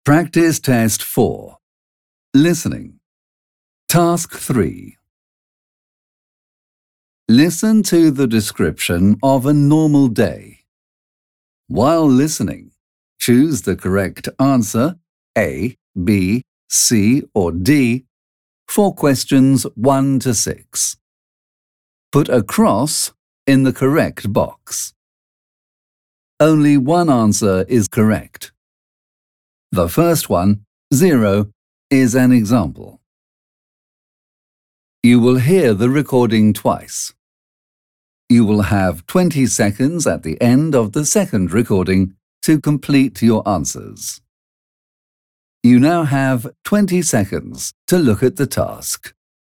Practice Test 4. Listening. Task 3. Listen to the description of a normal day. While listening, choose the correct answer A, B, C or D for questions 1 to 6. Put a cross in the correct box. Only one answer is correct. The first one, 0, is an example. You will hear the recording twice. You will have 20 seconds at the end of the second recording to complete your answers. You now have 20 seconds to look at the task.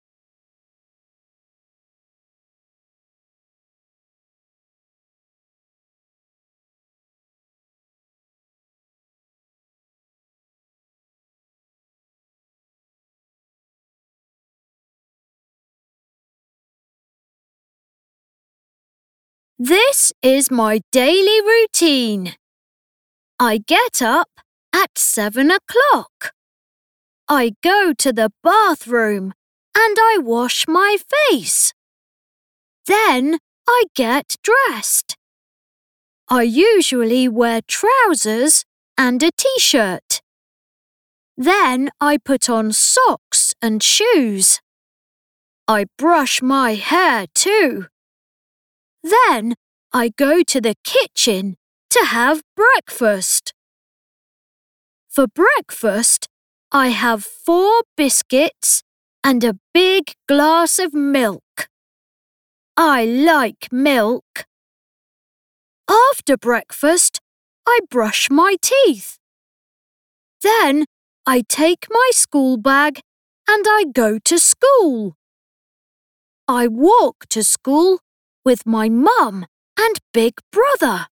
This is my daily routine. I get up at 7 o'clock. I go to the bathroom and I wash my face. Then I get dressed. I usually wear trousers and a t-shirt. Then I put on socks and shoes. I brush my hair too. Then I go to the kitchen to have breakfast. For breakfast, I have 4 biscuits and a big glass of milk. I like milk. After breakfast, I brush my teeth. Then I take my school bag and I go to school. I walk to school with my mum and big brother.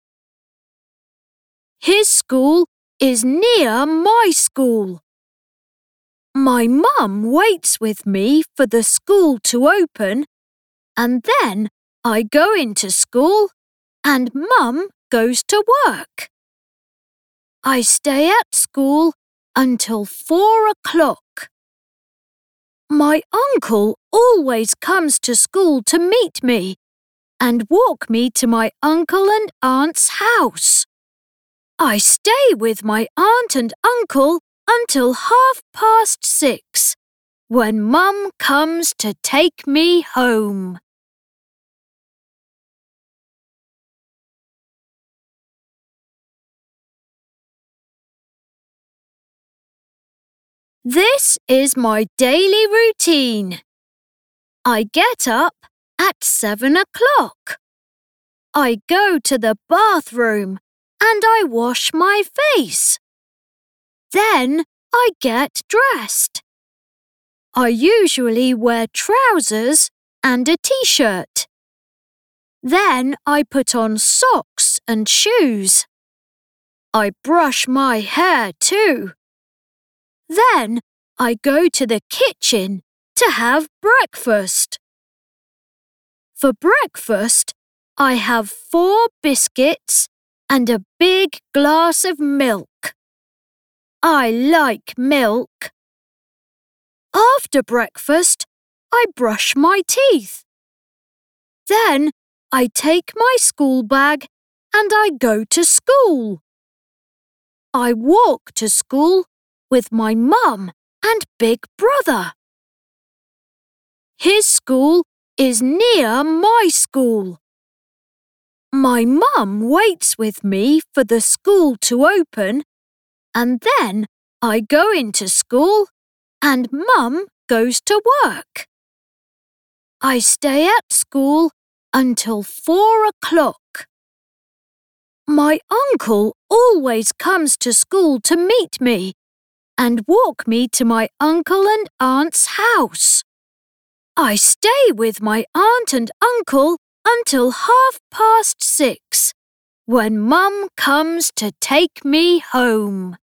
His school is near my school. My mum waits with me for the school to open, and then I go into school and Mum goes to work. I stay at school until 4 o'clock. My uncle always comes to school to meet me and walk me to my uncle and aunt's house. I stay with my aunt and uncle until 6:30, when Mum comes to take me home. This is my daily routine. I get up at 7 o'clock. I go to the bathroom and I wash my face. Then I get dressed. I usually wear trousers and a t-shirt. Then I put on socks and shoes. I brush my hair too. Then I go to the kitchen to have breakfast. For breakfast, I have 4 biscuits and a big glass of milk. I like milk. After breakfast, I brush my teeth. Then I take my school bag and I go to school. I walk to school with my mum and big brother. His school is near my school. My mum waits with me for the school to open, and then I go into school and Mum goes to work. I stay at school until 4 o'clock. My uncle always comes to school to meet me and walk me to my uncle and aunt's house. I stay with my aunt and uncle until 6:30, when Mum comes to take me home.